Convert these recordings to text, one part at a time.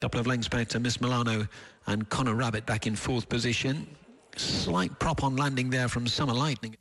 Couple of lengths back to Miss Milano and Connor Rabbit back in fourth position. Slight prop on landing there from Summer Lightning.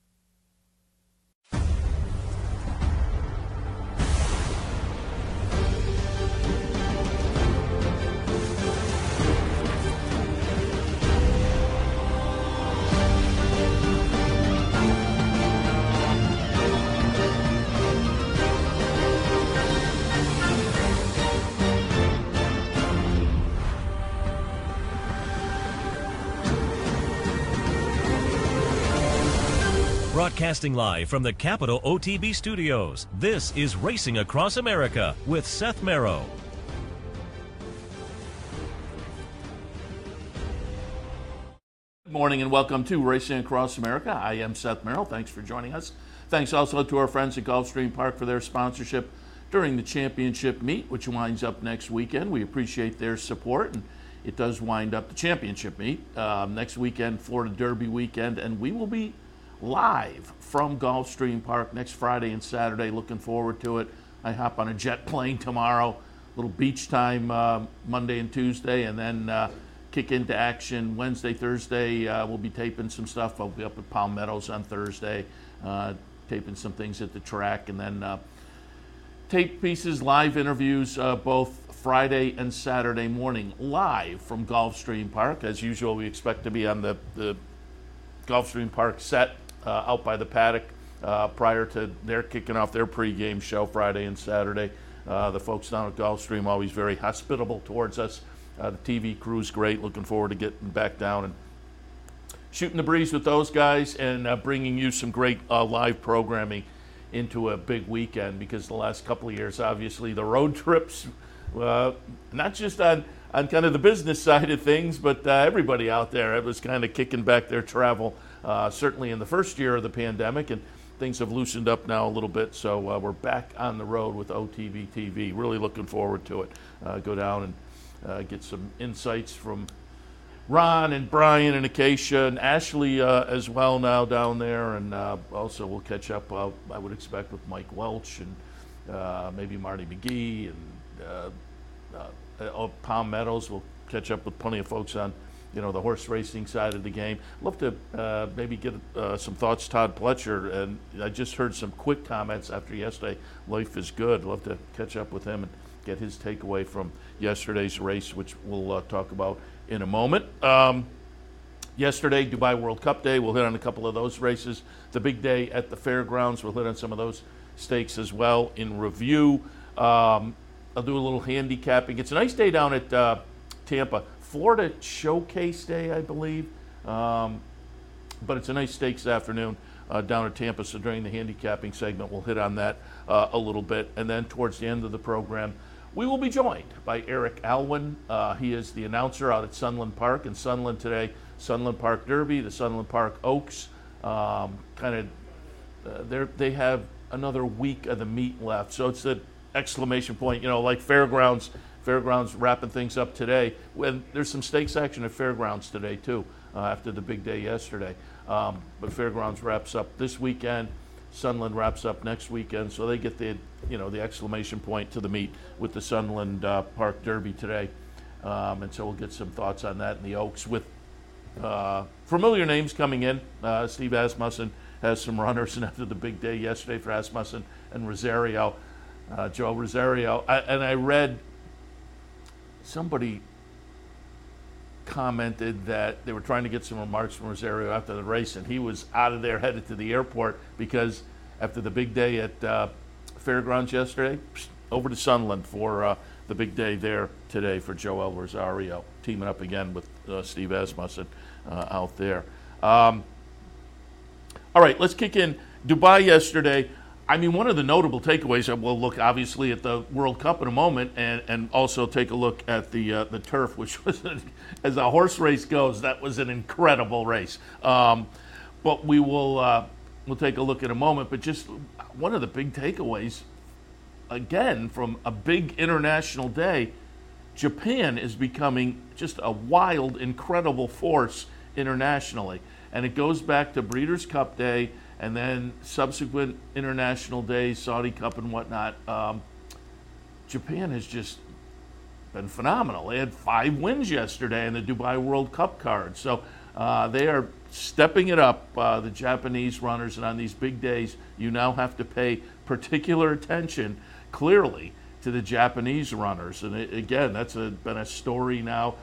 Broadcasting live from the Capital OTB studios, this is Racing Across America with Seth Merrow. Good morning and welcome to Racing Across America. I am Seth Merrow. Thanks for joining us. Thanks also to our friends at Gulfstream Park for their sponsorship during the championship meet, which winds up next weekend. We appreciate their support, and it does wind up the championship meet next weekend, Florida Derby weekend, and we will be live from Gulfstream Park next Friday and Saturday. Looking forward to it. I hop on a jet plane tomorrow, little beach time Monday and Tuesday, and then kick into action Wednesday, Thursday. We'll be taping some stuff. I'll be up at Palm Meadows on Thursday, taping some things at the track, and then tape pieces, live interviews both Friday and Saturday morning live from Gulfstream Park. As usual, we expect to be on the Gulfstream Park set out by the paddock prior to their kicking off their pregame show Friday and Saturday. The folks down at Gulfstream always very hospitable towards us. The TV crew's great. Looking forward to getting back down and shooting the breeze with those guys and bringing you some great live programming into a big weekend, because the last couple of years, obviously, the road trips, not just on kind of the business side of things, but everybody out there, it was kind of kicking back their travel, certainly in the first year of the pandemic, and things have loosened up now a little bit, so we're back on the road with OTB TV. Really looking forward to it. Go down and get some insights from Ron and Brian and Acacia and Ashley as well now down there, and also we'll catch up, I would expect, with Mike Welch and maybe Marty McGee and Palm Meadows. We'll catch up with plenty of folks on, the horse racing side of the game. Love to maybe get some thoughts, Todd Pletcher, and I just heard some quick comments after yesterday. Life is good. Love to catch up with him and get his takeaway from yesterday's race, which we'll talk about in a moment. Yesterday, Dubai World Cup Day. We'll hit on a couple of those races. The big day at the fairgrounds. We'll hit on some of those stakes as well in review. I'll do a little handicapping. It's a nice day down at Tampa. Florida Showcase Day, I believe. But it's a nice stakes afternoon down at Tampa. So during the handicapping segment, we'll hit on that a little bit. And then towards the end of the program, we will be joined by Eric Alwyn. He is the announcer out at Sunland Park. And Sunland today, Sunland Park Derby, the Sunland Park Oaks. They have another week of the meet left. So it's the exclamation point, like Fairgrounds wrapping things up today. When there's some stakes action at Fairgrounds today too, after the big day yesterday. But Fairgrounds wraps up this weekend. Sunland wraps up next weekend, so they get the exclamation point to the meet with the Sunland Park Derby today. And so we'll get some thoughts on that in the Oaks with familiar names coming in. Steve Asmussen has some runners, and after the big day yesterday for Asmussen and Rosario, Joe Rosario. I read somebody commented that they were trying to get some remarks from Rosario after the race, and he was out of there headed to the airport because after the big day at Fairgrounds yesterday, over to Sunland for the big day there today for Joel Rosario, teaming up again with Steve Asmussen out there. All right, let's kick in Dubai yesterday. I mean, one of the notable takeaways, we'll look obviously at the World Cup in a moment and also take a look at the turf, which was, as a horse race goes, that was an incredible race. But we'll take a look in a moment. But just one of the big takeaways, again, from a big international day, Japan is becoming just a wild, incredible force internationally. And it goes back to Breeders' Cup Day and then subsequent international days, Saudi Cup and whatnot. Japan has just been phenomenal. They had 5 wins yesterday in the Dubai World Cup card. So they are stepping it up, the Japanese runners. And on these big days, you now have to pay particular attention, clearly, to the Japanese runners. And again, that's been a story now.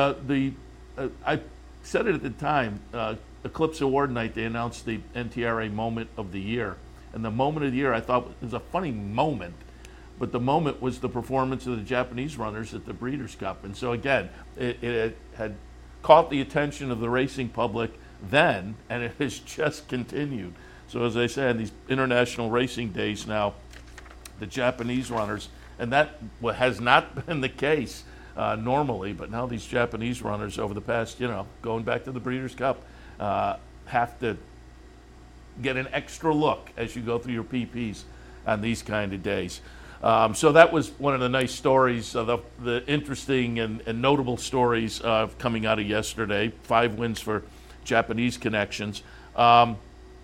I said it at the time, Eclipse Award night, they announced the NTRA Moment of the Year. And the Moment of the Year, I thought, was a funny moment. But the moment was the performance of the Japanese runners at the Breeders' Cup. And so again, it had caught the attention of the racing public then, and it has just continued. So as I said, these international racing days now, the Japanese runners, and that has not been the case normally, but now these Japanese runners over the past, going back to the Breeders' Cup, have to get an extra look as you go through your PPs on these kind of days. So that was one of the nice stories, the interesting and notable stories coming out of yesterday. 5 wins for Japanese connections. But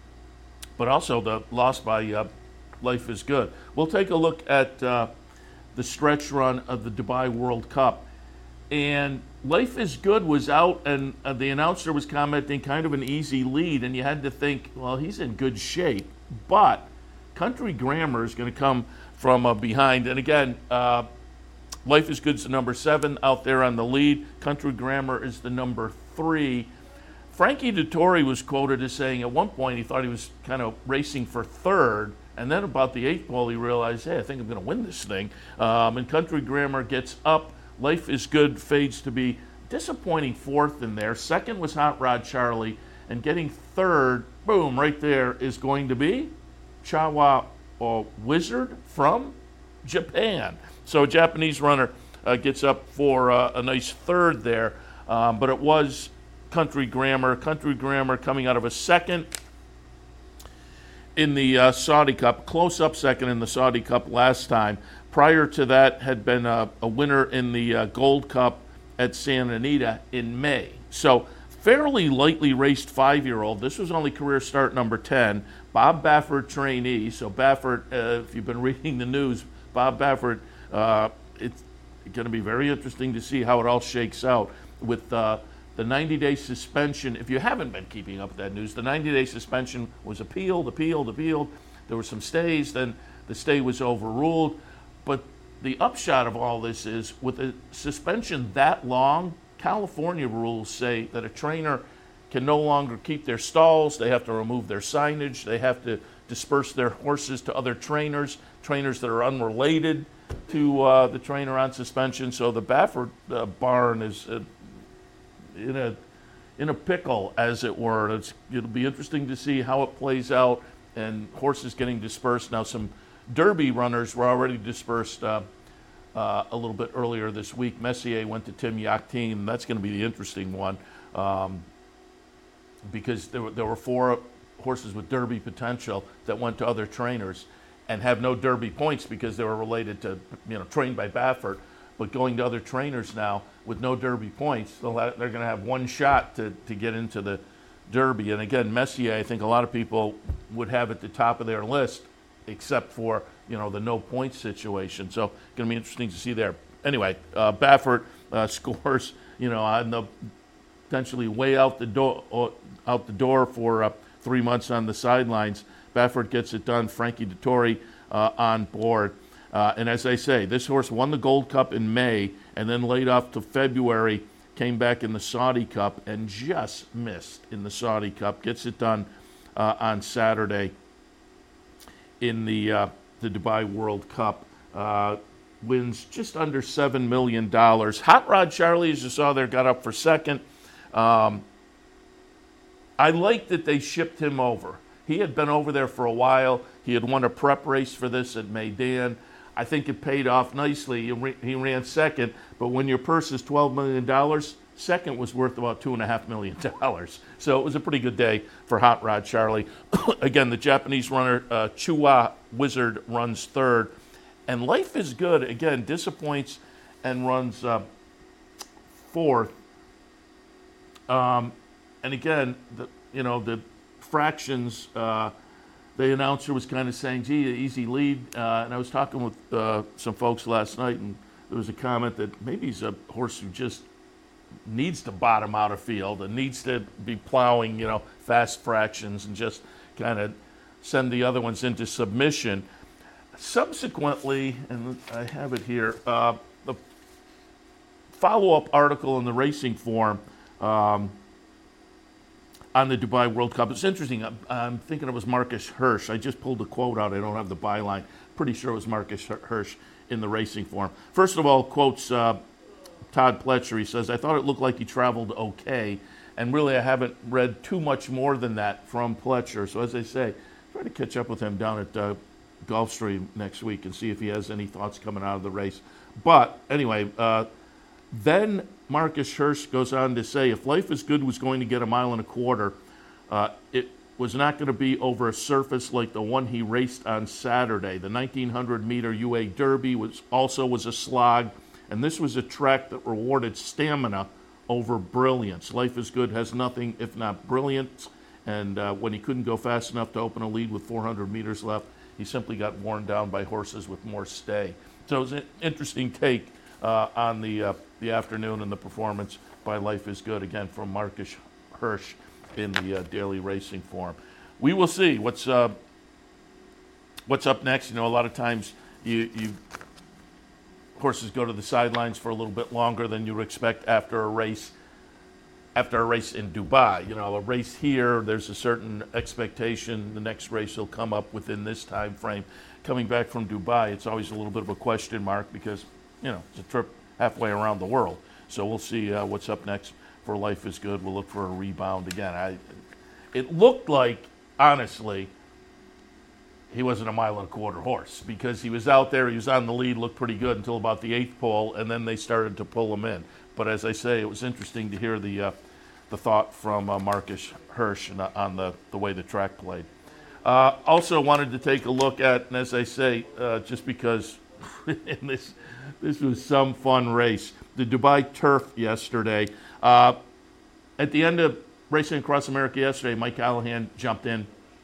also the loss by Life is Good. We'll take a look at the stretch run of the Dubai World Cup. And Life is Good was out, and the announcer was commenting kind of an easy lead, and you had to think, well, he's in good shape. But Country Grammar is going to come from behind. And again, Life is Good's the number 7 out there on the lead. Country Grammar is the number 3. Frankie Dettori was quoted as saying at one point he thought he was kind of racing for 3rd, and then about the 8th hole he realized, hey, I think I'm going to win this thing. And Country Grammar gets up. Life is Good fades to be disappointing 4th in there. 2nd was Hot Rod Charlie, and getting 3rd, boom, right there is going to be Chawa Wizard from Japan. So a Japanese runner gets up for a nice 3rd there, but it was Country Grammar. Country Grammar coming out of a 2nd in the Saudi Cup, close-up 2nd in the Saudi Cup last time. Prior to that had been a winner in the Gold Cup at Santa Anita in May. So fairly lightly raced 5-year-old. This was only career start number 10. Bob Baffert trainee. So Baffert, if you've been reading the news, Bob Baffert, it's going to be very interesting to see how it all shakes out with the 90-day suspension. If you haven't been keeping up with that news, the 90-day suspension was appealed. There were some stays, then the stay was overruled. But the upshot of all this is, with a suspension that long, California rules say that a trainer can no longer keep their stalls. They have to remove their signage. They have to disperse their horses to other trainers that are unrelated to the trainer on suspension. So the Baffert barn is in a pickle, as it were. It'll be interesting to see how it plays out, and horses getting dispersed. Now, some Derby runners were already dispersed a little bit earlier this week. Messier went to Tim Yakteen. That's going to be the interesting one, because there were 4 horses with Derby potential that went to other trainers and have no Derby points because they were related to, trained by Baffert, but going to other trainers now with no Derby points, they're going to have one shot to get into the Derby. And again, Messier, I think a lot of people would have at the top of their list, except for, the no points situation. So going to be interesting to see there. Anyway, Baffert scores, on the potentially way out the door for 3 months on the sidelines. Baffert gets it done. Frankie Dettori on board. And as I say, this horse won the Gold Cup in May and then laid off to February, came back in the Saudi Cup and just missed in the Saudi Cup. Gets it done on Saturday in the Dubai World Cup. Wins just under $7 million. Hot Rod Charlie, as you saw there, got up for 2nd. I like that they shipped him over. He had been over there for a while. He had won a prep race for this at Meydan. I think it paid off nicely. He ran 2nd, but when your purse is $12 million, 2nd was worth about $2.5 million. So it was a pretty good day for Hot Rod Charlie. Again, the Japanese runner, Chua Wizard, runs 3rd. And Life is Good, again, disappoints and runs 4th. And again, the fractions, the announcer was kind of saying, gee, an easy lead. And I was talking with some folks last night, and there was a comment that maybe he's a horse who just needs to bottom out a field and needs to be plowing, fast fractions and just kind of send the other ones into submission. Subsequently, and I have it here, the follow-up article in the Racing Form on the Dubai World Cup. It's interesting. I'm thinking it was Marcus Hirsch. I just pulled the quote out. I don't have the byline. Pretty sure it was Marcus Hirsch in the Racing Form. First of all, quotes Todd Pletcher. He says, "I thought it looked like he traveled okay." And really, I haven't read too much more than that from Pletcher. So as I say, try to catch up with him down at Gulfstream next week and see if he has any thoughts coming out of the race. But anyway, then Marcus Hirsch goes on to say, if Life is Good was going to get 1.25 miles, it was not going to be over a surface like the one he raced on Saturday. The 1,900-meter UA Derby was a slog, and this was a track that rewarded stamina over brilliance. Life is Good has nothing if not brilliance, and when he couldn't go fast enough to open a lead with 400 meters left, he simply got worn down by horses with more stay. So it was an interesting take on the afternoon and the performance by Life is Good, again from Marcus Hirsch in the Daily Racing Form. We will see what's up next. A lot of times you horses go to the sidelines for a little bit longer than you would expect after a race. After a race in Dubai, a race here, there's a certain expectation. The next race will come up within this time frame. Coming back from Dubai, it's always a little bit of a question mark because, it's a trip halfway around the world. So we'll see what's up next for Life is Good. We'll look for a rebound again. It looked like, honestly, he wasn't 1.25 mile horse because he was out there, he was on the lead, looked pretty good until about the 8th pole, and then they started to pull him in. But as I say, it was interesting to hear the thought from Marcus Hirsch on the way the track played. Also wanted to take a look at, and as I say, just because this was some fun race, the Dubai Turf yesterday. At the end of Racing Across America yesterday, Mike Callahan jumped in,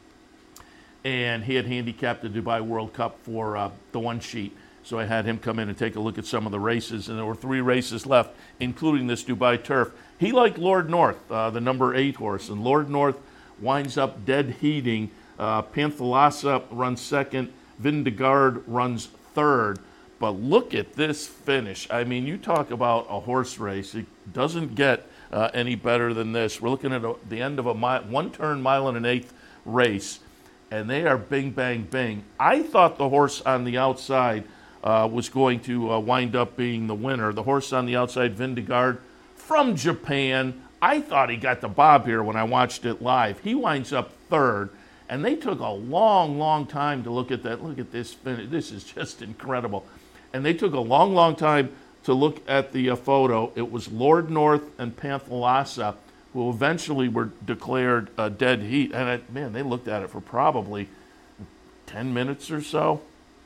and he had handicapped the Dubai World Cup for the one sheet. So I had him come in and take a look at some of the races, and there were 3 races left, including this Dubai Turf. He liked Lord North, the number 8 horse, and Lord North winds up dead heating. Panthalassa runs second, Vindegard runs third. But look at this finish. I mean, you talk about a horse race. It doesn't get any better than this. We're looking at the end of a one-turn 1 1/8 race, and they are bing, bang, bing. I thought the horse on the outside was going to wind up being the winner. The horse on the outside, Vindegard, from Japan. I thought he got the bob here when I watched it live. He winds up third, and they took a long, long time to look at that. Look at this finish. This is just incredible. And they took a long, long time to look at the photo. It was Lord North and Panthalassa who eventually were declared dead heat. And they looked at it for probably 10 minutes or so.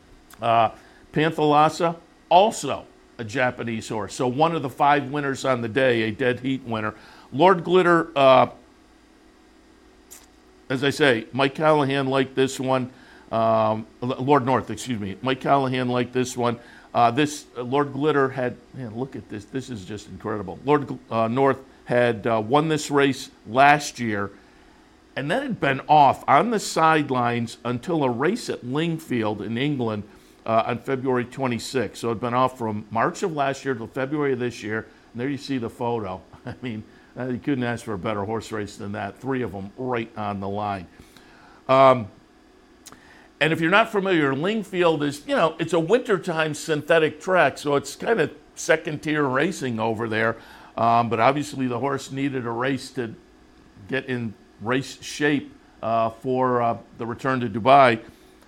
Panthalassa, also a Japanese horse. So one of the 5 winners on the day, a dead heat winner. Lord Glitter, as I say, Mike Callahan liked this one. Lord North, excuse me. Mike Callahan liked this one. This Lord Glitter had, look at this. This is just incredible. Lord North had won this race last year, and then had been off on the sidelines until a race at Lingfield in England on February 26th. So it had been off from March of last year till February of this year. And there you see the photo. I mean, you couldn't ask for a better horse race than that. 3 of them right on the line. And if you're not familiar, Lingfield is, it's a wintertime synthetic track, so it's kind of second-tier racing over there. But obviously the horse needed a race to get in race shape for the return to Dubai.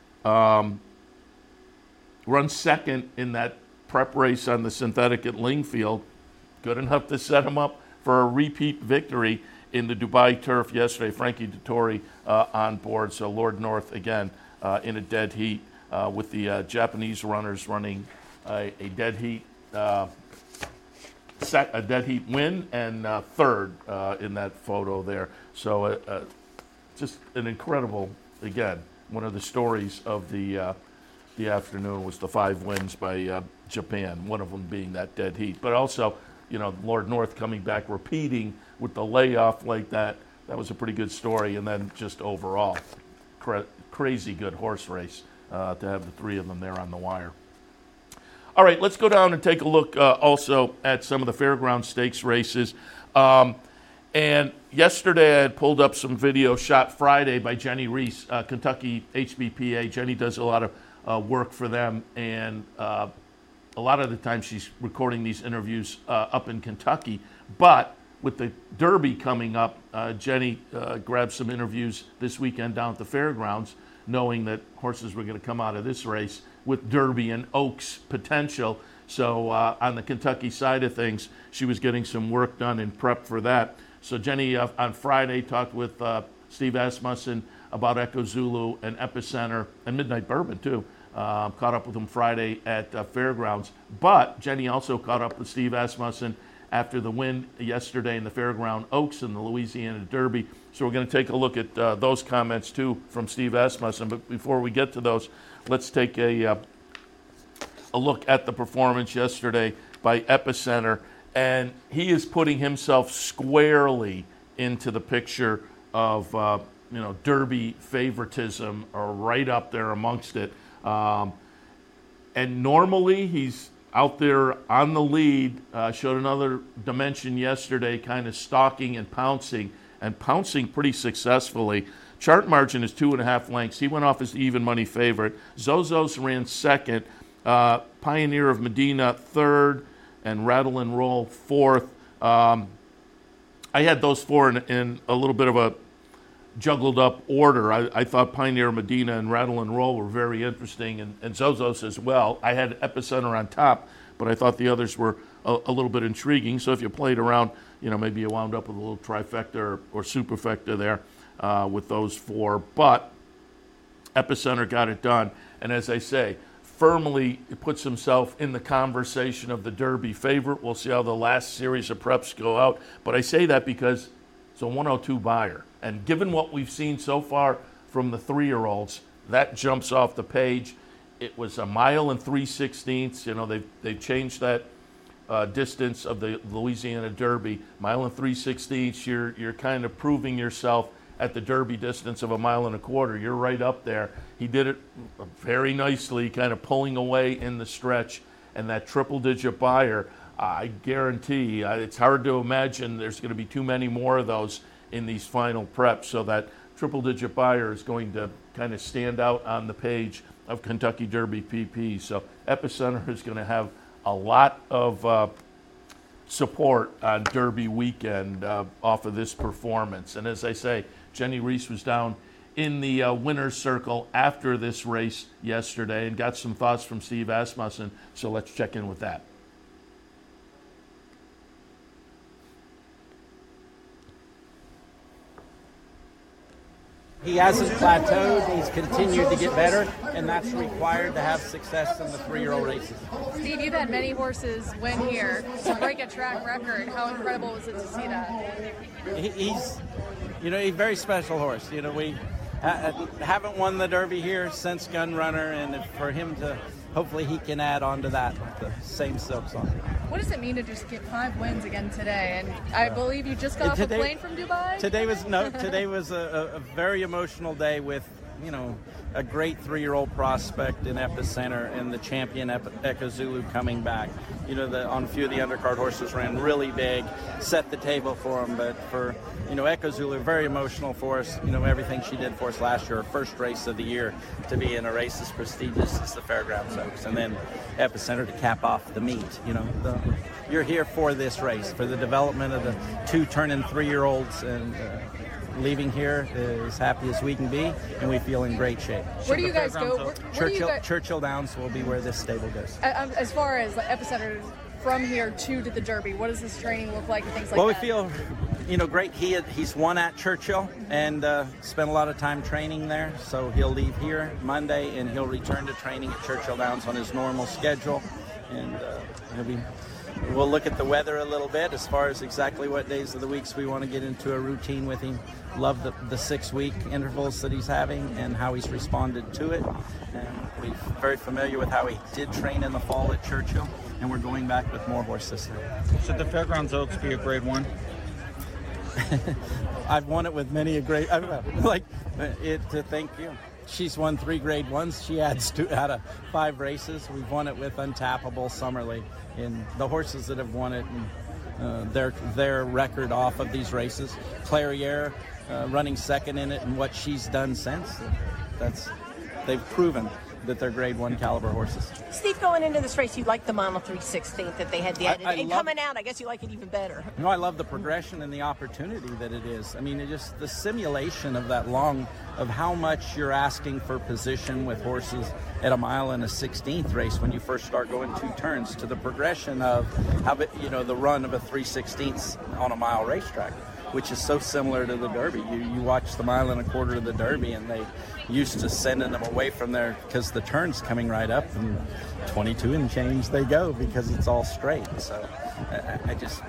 Runs second in that prep race on the synthetic at Lingfield. Good enough to set him up for a repeat victory in the Dubai Turf yesterday. Frankie Dettori on board, so Lord North again in a dead heat with the Japanese runners running a dead heat a dead heat win and third in that photo there. So just an incredible, again, one of the stories of the the afternoon was the 5 wins by Japan, one of them being that dead heat. But also, Lord North coming back, repeating with the layoff like that. That was a pretty good story. And then just overall, crazy good horse race to have the 3 of them there on the wire. All right, let's go down and take a look also at some of the Fairground Stakes races. And yesterday I had pulled up some video shot Friday by Jenny Reese, Kentucky HBPA. Jenny does a lot of work for them, and a lot of the time she's recording these interviews up in Kentucky. But with the Derby coming up, Jenny grabbed some interviews this weekend down at the fairgrounds, knowing that horses were going to come out of this race with Derby and Oaks potential. So on the Kentucky side of things, she was getting some work done in prep for that. So Jenny on Friday talked with Steve Asmussen about Echo Zulu and Epicenter and Midnight Bourbon too. Caught up with him Friday at Fairgrounds. But Jenny also caught up with Steve Asmussen after the win yesterday in the Fairground Oaks in the Louisiana Derby. So we're going to take a look at those comments too from Steve Asmussen. But before we get to those, let's take a look at the performance yesterday by Epicenter. And he is putting himself squarely into the picture of Derby favoritism, or right up there amongst it. And normally he's out there on the lead. Showed another dimension yesterday, kind of stalking and pouncing pretty successfully. Chart margin is 2.5 lengths. He went off as the even money favorite. Zozos ran second. Pioneer of Medina third, and Rattle and Roll fourth. I had those 4 in a little bit of a juggled up order. I thought Pioneer Medina and Rattle and Roll were very interesting, and Zozos as well. I had Epicenter on top, but I thought the others were a little bit intriguing. So if you played around, maybe you wound up with a little trifecta or superfecta there with those 4. But Epicenter got it done, and as I say, firmly puts himself in the conversation of the Derby favorite. We'll see how the last series of preps go out. But I say that because it's a 102 buyer. And given what we've seen so far from the 3-year-olds, that jumps off the page. It was 1 mile 3/16. They've changed that distance of the Louisiana Derby. 1 mile 3/16. You're kind of proving yourself at the Derby distance of 1 1/4 miles. You're right up there. He did it very nicely, kind of pulling away in the stretch. And that triple-digit buyer, I guarantee, it's hard to imagine there's going to be too many more of those in these final preps. So that triple-digit buyer is going to kind of stand out on the page of Kentucky Derby PP. So Epicenter is going to have a lot of support on Derby weekend off of this performance. And as I say, Jenny Reese was down in the winner's circle after this race yesterday and got some thoughts from Steve Asmussen. So let's check in with that. He hasn't plateaued. He's continued to get better, and that's required to have success in the 3-year-old races. Steve, you've had many horses win here to break a track record. How incredible was it to see that? He's a very special horse. We haven't won the Derby here since Gunrunner, and for him to, hopefully he can add on to that the same silks on. What does it mean to just get 5 wins again today? And I believe you just got off a plane from Dubai? Today was a very emotional day with, a great 3-year-old prospect in Epicenter and the champion Echo Zulu coming back. On a few of the undercard horses ran really big, set the table for him. But for, Echo Zulu, very emotional for us. Everything she did for us last year, her first race of the year, to be in a race as prestigious as the Fairgrounds Oaks. And then Epicenter to cap off the meet. You're here for this race, for the development of the 2 turning 3-year-olds, and leaving here as happy as we can be, and we feel in great shape. Where do you guys go? Churchill Downs will be where this stable goes. As far as Epicenter from here to the Derby, what does this training look like and things like that? Well, we feel, great. He's won at Churchill and spent a lot of time training there, so he'll leave here Monday and he'll return to training at Churchill Downs on his normal schedule, and he'll be we'll look at the weather a little bit as far as exactly what days of the weeks we want to get into a routine with him. Love the 6-week intervals that he's having and how he's responded to it. And we're very familiar with how he did train in the fall at Churchill, and we're going back with more horses there. Should the Fairgrounds Oaks be a grade 1? I've won it with many a grade. I don't know, like it. To thank you. She's won 3 grade 1s. She adds 2 out of 5 races. We've won it with Untappable, Summerly, and the horses that have won it, and their record off of these races. Clairiere running second in it, and what she's done since. They've proven that they're grade 1 caliber horses. Steve, going into this race, you like the Mile 3/16 that they had the edit, and coming out, I guess you like it even better. No, I love the progression and the opportunity that it is. I mean, it just the simulation of that of how much you're asking for position with horses at a mile and a 16th race when you first start going 2 turns, to the progression of how the run of a 3/16 on a mile racetrack, which is so similar to the Derby. You watch the mile and a quarter of the Derby, and they used to sending them away from there because the turn's coming right up, and 22 and change they go because it's all straight. So I just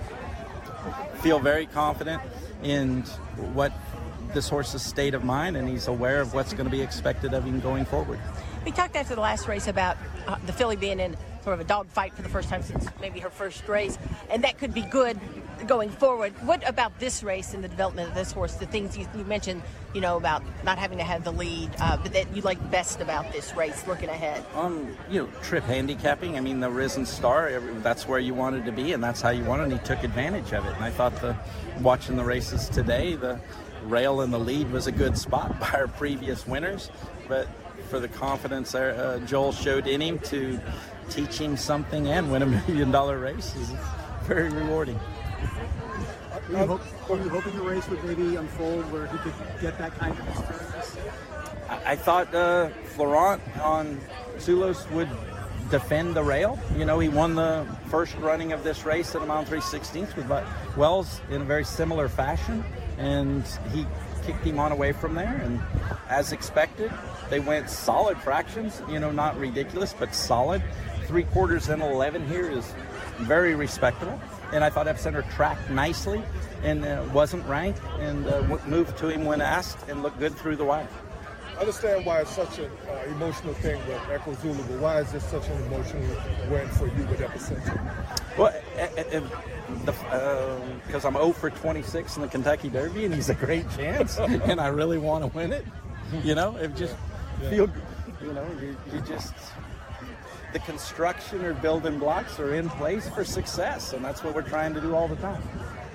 feel very confident in what this horse's state of mind, and he's aware of what's going to be expected of him going forward. We talked after the last race about the filly being in sort of a dog fight for the first time since maybe her first race, and that could be good going forward. What about this race and the development of this horse, the things you mentioned, about not having to have the lead, but that you like best about this race looking ahead? Trip handicapping. I mean, the Risen Star, that's where you wanted to be, and that's how you wanted, and he took advantage of it. And I thought watching the races today, the rail in the lead was a good spot by our previous winners, but for the confidence Joel showed in him to teach him something and win $1 million race is very rewarding. Were you hoping the race would maybe unfold where he could get that kind of experience? I thought Florent on Zulos would defend the rail. He won the first running of this race at a mile 3/16 with Wells in a very similar fashion, and he kicked him on away from there, and as expected, they went solid fractions, not ridiculous, but solid. 3/4 and 11 here is very respectable, and I thought Epicenter tracked nicely and wasn't ranked, and moved to him when asked and looked good through the wire. I understand why it's such an emotional thing with Echo Zulu, but why is this such an emotional win for you with Epicenter? Well, because I'm 0 for 26 in the Kentucky Derby, and he's a great chance, and I really want to win it. It just feel, you just, the construction or building blocks are in place for success, and that's what we're trying to do all the time.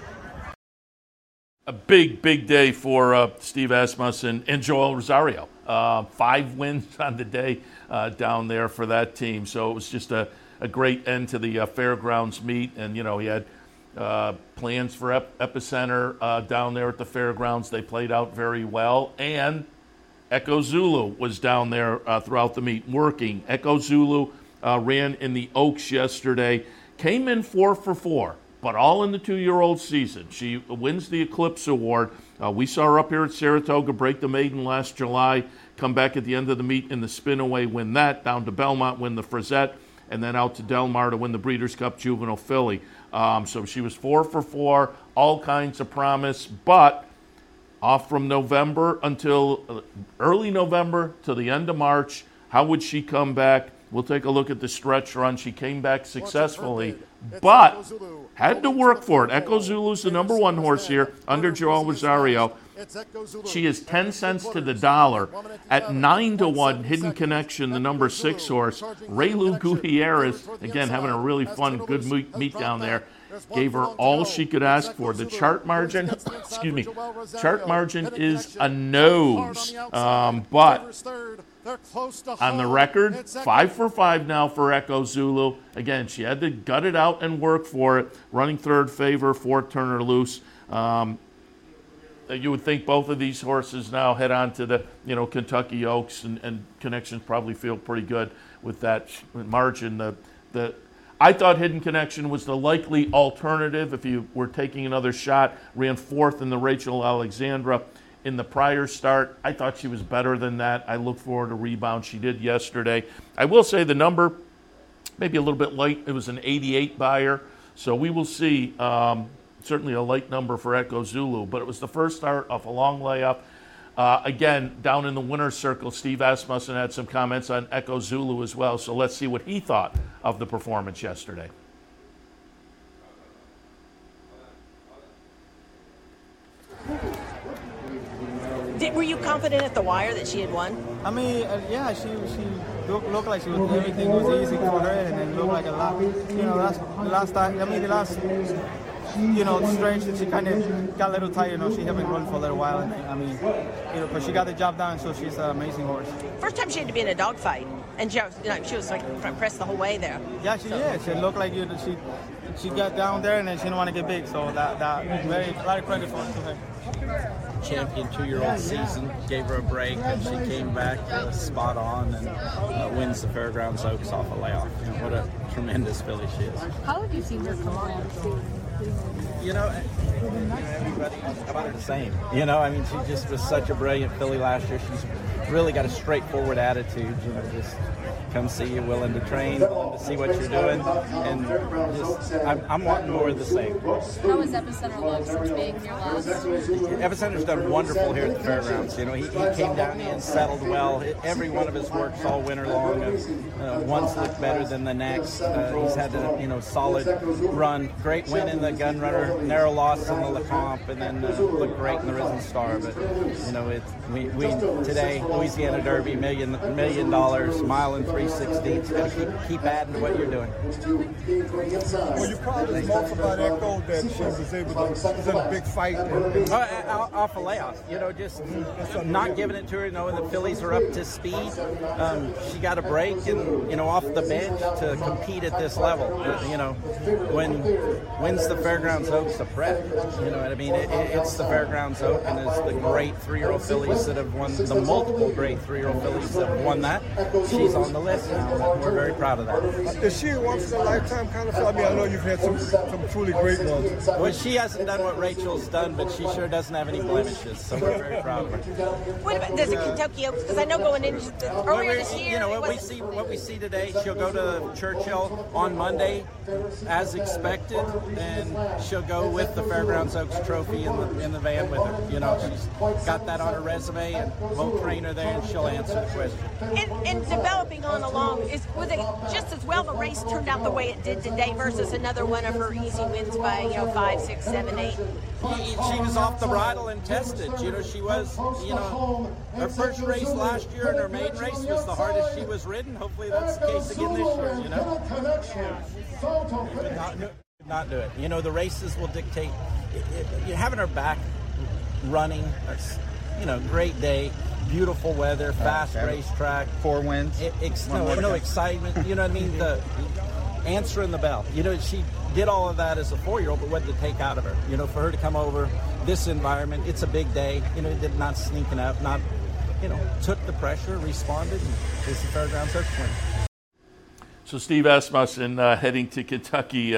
A big, big day for Steve Asmussen and Joel Rosario. 5 wins on the day down there for that team. So it was just a great end to the Fairgrounds meet. And, he had plans for Epicenter down there at the Fairgrounds. They played out very well. And Echo Zulu was down there throughout the meet working. Echo Zulu ran in the Oaks yesterday, came in 4 for 4. But all in the 2-year-old season. She wins the Eclipse Award. We saw her up here at Saratoga break the maiden last July, come back at the end of the meet in the Spinaway, win that, down to Belmont, win the Frizette, and then out to Del Mar to win the Breeders' Cup Juvenile Filly. So she was 4 for 4, all kinds of promise, but off from November until early November to the end of March. How would she come back? We'll take a look at the stretch run. She came back successfully, but had to work for it. Echo Zulu's the number 1 horse here under Joel Rosario. She is 10 cents to the dollar. At 9 to 1, Hidden Connection, the number 6 horse. Raylu Gutierrez, again, having a really fun, good meet down there. Gave her all she could ask for. The chart margin, chart margin is a nose, but on the record, 5 for 5 now for Echo Zulu. Again, she had to gut it out and work for it. Running third favor, 4th Turner Loose. You would think both of these horses now head on to the Kentucky Oaks, and Connections probably feel pretty good with that margin. I thought Hidden Connection was the likely alternative if you were taking another shot. Ran 4th in the Rachel Alexandra in the prior start. I thought she was better than that. I look forward to rebound. She did yesterday. I will say the number, maybe a little bit light. It was an 88 buyer. So we will see certainly a light number for Echo Zulu, but it was the first start of a long layup. Again, down in the winner's circle, Steve Asmussen had some comments on Echo Zulu as well, so let's see what he thought of the performance yesterday. Were you confident at the wire that she had won? I mean, yeah, she looked like everything was easy for her, and it looked like a lot. The last stretch that she kind of got a little tired. She had been running for a little while, and but she got the job done, so she's an amazing horse. First time she had to be in a dogfight, and she was like front pressed the whole way there. Yeah, she did. She looked like she got down there, and then she didn't want to get big, so that a lot of credit to her. Champion 2-year-old season, gave her a break, and she came back spot on and wins the Fairgrounds Oaks off a layoff. What a tremendous filly she is. How have you seen her come around? Everybody about her the same. I mean, she just was such a brilliant filly last year. She's really got a straightforward attitude. Just come see you, willing to train, willing to see what you're doing, and just I'm wanting more of the same. How has Epicenter looked since being here last? Epicenter's done wonderful here at the Fairgrounds. He came down here and settled well. Every one of his works all winter long. One's looked better than the next. He's had a solid run. Great win in the Gun Runner, narrow loss in the LeComp, and then looked great in the Risen Star. But we today Louisiana Derby, $1 million, mile and 3/16. Got to keep adding to what you're doing. Well, you probably most about Echo that she was able to. She was in a big fight. Off a layoff, just not giving it to her, knowing the fillies are up to speed. She got a break and off the bench to compete at this level. Wins the Fairgrounds Oaks a prep. You know what I mean? It's the Fairgrounds Oak, and it's the great 3-year-old fillies that have won, the multiple great 3-year-old fillies that have won that. She's on the list now. We're very proud of that. Is she a once in a lifetime kind of filly? I mean, I know you've had some truly great ones. Well, she hasn't done what Rachel's done, but she sure doesn't have any blemishes, so we're very proud of her. What about there's a Kentucky Oaks? Because I know going into earlier this year, what we see today, she'll go to Churchill on Monday, as expected, and she'll go with the Fairgrounds Oaks trophy in the van with her. She's got that on her resume, and we'll train her there, and she'll answer the question. And developing on along, was it just as well the race turned out the way it did today versus another one of her easy wins by 5, 6, 7, 8? She was off the bridle and tested. She was, her first race last year and her maiden race was the hardest she was ridden. Hopefully that's the case again this year, Could not do it. The races will dictate. Having her back running, great day, beautiful weather, fast racetrack. 4 wins. No excitement. You know what I mean? The answering the bell. She did all of that as a 4-year-old, but what did it take out of her? For her to come over this environment, it's a big day. Did not sneaking up, not, took the pressure, responded, and it's the Fairgrounds Oaks win. So Steve Asmussen heading to Kentucky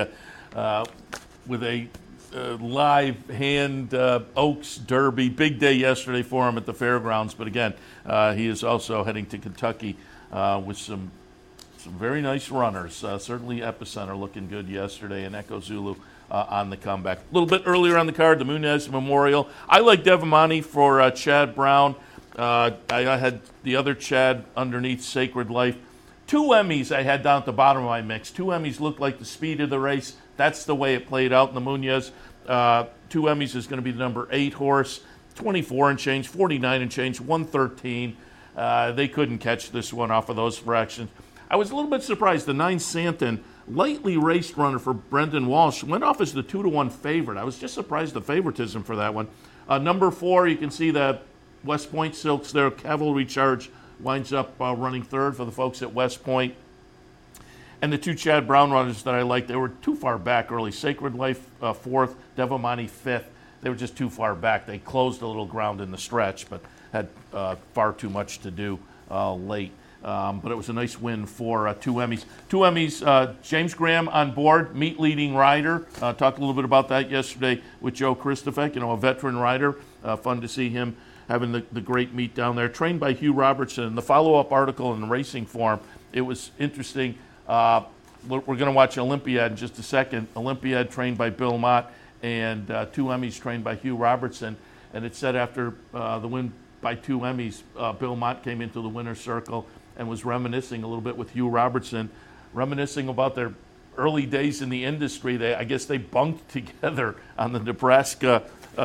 with a live hand Oaks Derby. Big day yesterday for him at the Fairgrounds, but again, he is also heading to Kentucky with some very nice runners. Certainly Epicenter looking good yesterday, and Echo Zulu on the comeback. A little bit earlier on the card, the Munez Memorial. I like Devamani for Chad Brown. I had the other Chad underneath Sacred Life. 2 Emmys I had down at the bottom of my mix. 2 Emmys looked like the speed of the race. That's the way it played out in the Munez. 2 Emmys is going to be the number 8 horse. 24 and change, 49 and change, 113. They couldn't catch this one off of those fractions. I was a little bit surprised. The 9 Santon, lightly raced runner for Brendan Walsh, went off as the 2-1 favorite. I was just surprised the favoritism for that one. Number 4, you can see the West Point Silks there. Cavalry Charge winds up running 3rd for the folks at West Point. And the 2 Chad Brown runners that I liked, they were too far back early. Sacred Life 4th, Devamani 5th. They were just too far back. They closed a little ground in the stretch, but had far too much to do late. But it was a nice win for 2 Emmys. 2 Emmys, James Graham on board, meet leading rider. Talked a little bit about that yesterday with Joe Christofek, a veteran rider. Fun to see him having the great meet down there. Trained by Hugh Robertson. In the follow-up article in the Racing Form, it was interesting. we're going to watch Olympiad in just a second. Olympiad trained by Bill Mott and 2 Emmys trained by Hugh Robertson. And it said after the win by 2 Emmys, Bill Mott came into the winner's circle and was reminiscing a little bit with Hugh Robertson, reminiscing about their early days in the industry. I guess they bunked together on the Nebraska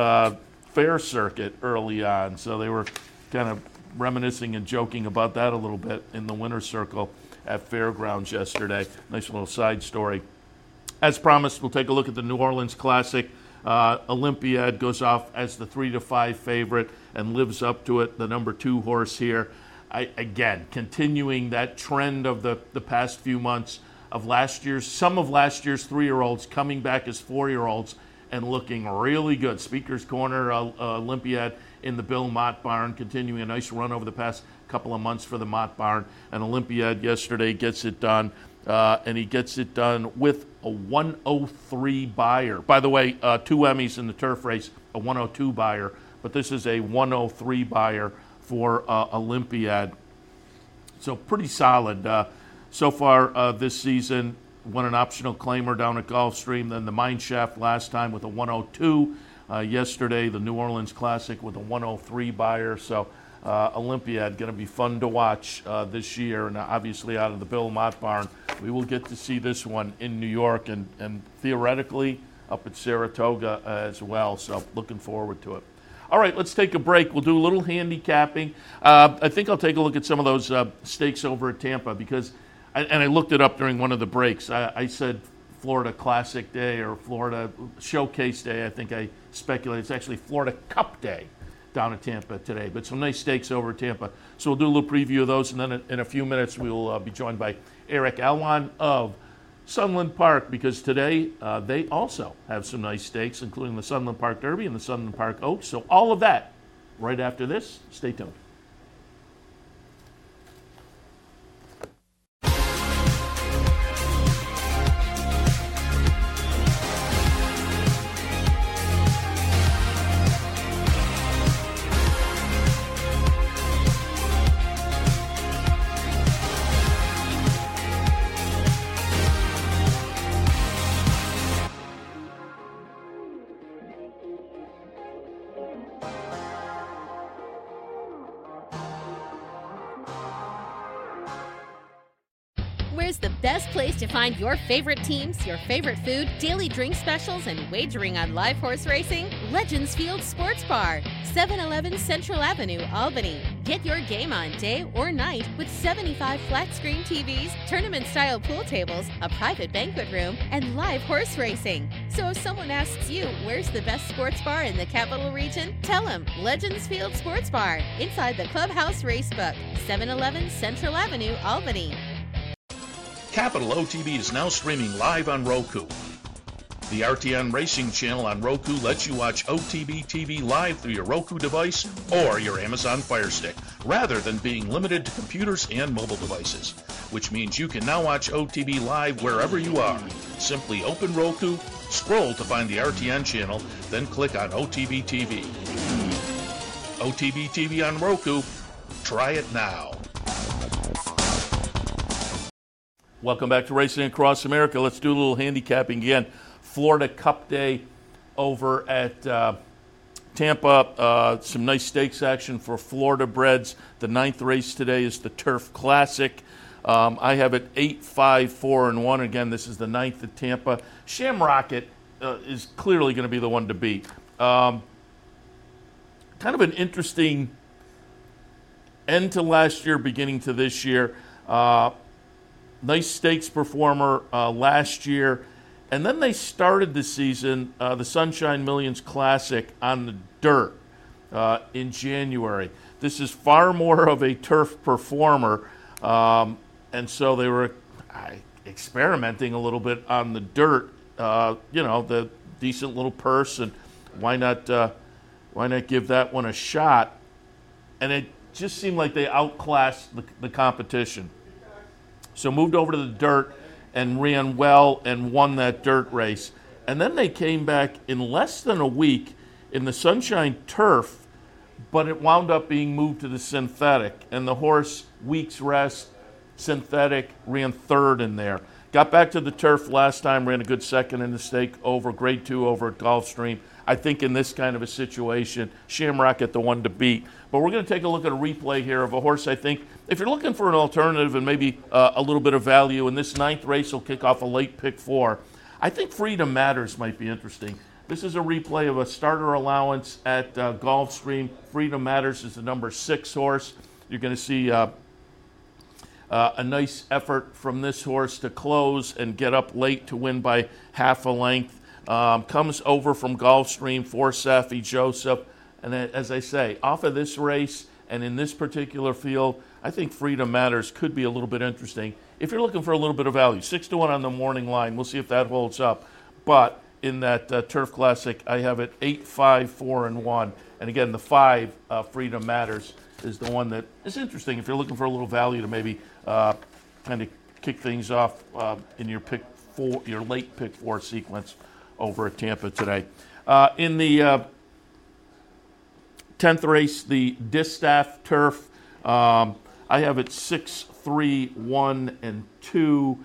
fair circuit early on. So they were kind of reminiscing and joking about that a little bit in the winner's circle at Fairgrounds yesterday. Nice little side story. As promised, we'll take a look at the New Orleans Classic. Olympiad goes off as the 3-5 favorite and lives up to it, the number 2 horse here. Again, continuing that trend of the past few months of some of last year's 3-year-olds coming back as 4-year-olds and looking really good. Speaker's Corner, Olympiad in the Bill Mott barn, continuing a nice run over the past couple of months for the Mott barn. And Olympiad yesterday gets it done, and he gets it done with a 103 buyer. By the way, 2 Emmys in the turf race, a 102 buyer, but this is a 103 buyer for Olympiad. So pretty solid so far this season. Won an optional claimer down at Gulfstream, then the Mine Shaft last time with a 102. Yesterday, the New Orleans Classic with a 103 buyer. So Olympiad going to be fun to watch this year, and obviously out of the Bill Mott barn. We will get to see this one in New York and theoretically up at Saratoga as well. So looking forward to it. All right, let's take a break. We'll do a little handicapping. I think I'll take a look at some of those stakes over at Tampa because I looked it up during one of the breaks. I said Florida Classic Day or Florida Showcase Day. I think I speculated it's actually Florida Cup Day down at Tampa today. But some nice stakes over at Tampa. So we'll do a little preview of those, and then in a few minutes we'll be joined by Eric Alwan of Sunland Park because today they also have some nice stakes, including the Sunland Park Derby and the Sunland Park Oaks. So all of that right after this. Stay tuned. Where's the best place to find your favorite teams, your favorite food, daily drink specials, and wagering on live horse racing? Legends Field Sports Bar, 711 Central Avenue, Albany. Get your game on day or night with 75 flat-screen TVs, tournament-style pool tables, a private banquet room, and live horse racing. So if someone asks you, where's the best sports bar in the capital region? Tell them Legends Field Sports Bar, inside the Clubhouse Racebook, 711 Central Avenue, Albany. Capital OTB is now streaming live on Roku. The RTN Racing channel on Roku lets you watch OTB TV live through your Roku device or your Amazon Fire Stick, rather than being limited to computers and mobile devices, which means you can now watch OTB live wherever you are. Simply open Roku, scroll to find the RTN channel, then click on OTB TV. OTB TV on Roku. Try it now. Welcome back to Racing Across America. Let's do a little handicapping again. Florida Cup Day over at Tampa. Some nice stakes action for Florida breds. The 9th race today is the Turf Classic. I have it 8, 5, 4, and 1. Again, this is the 9th at Tampa. Shamrocket is clearly going to be the one to beat. Kind of an interesting end to last year, beginning to this year. Nice stakes performer last year. And then they started the season, the Sunshine Millions Classic, on the dirt in January. This is far more of a turf performer. And so they were experimenting a little bit on the dirt, the decent little purse, and why not give that one a shot? And it just seemed like they outclassed the competition. So moved over to the dirt and ran well and won that dirt race. And then they came back in less than a week in the Sunshine Turf, but it wound up being moved to the synthetic. And the horse, week's rest, synthetic, ran third in there. Got back to the turf last time, ran a good second in the stake over grade 2 over at Gulfstream. I think in this kind of a situation, Shamrock at the one to beat. But we're going to take a look at a replay here of a horse, I think, if you're looking for an alternative and maybe a little bit of value, and this 9th race will kick off a late pick 4, I think Freedom Matters might be interesting. This is a replay of a starter allowance at Gulfstream. Freedom Matters is the number 6 horse. You're going to see a nice effort from this horse to close and get up late to win by half a length. Comes over from Gulfstream for Safi Joseph. And as I say, off of this race and in this particular field, I think Freedom Matters could be a little bit interesting. If you're looking for a little bit of value, 6-1 on the morning line. We'll see if that holds up. But in that Turf Classic, I have it 8, 5, 4, and 1. And again, the 5, Freedom Matters, is the one that is interesting if you're looking for a little value to maybe kind of kick things off in your pick 4, your late pick 4 sequence over at Tampa today. In the 10th race, the Distaff Turf, I have it 6, 3, 1, and 2.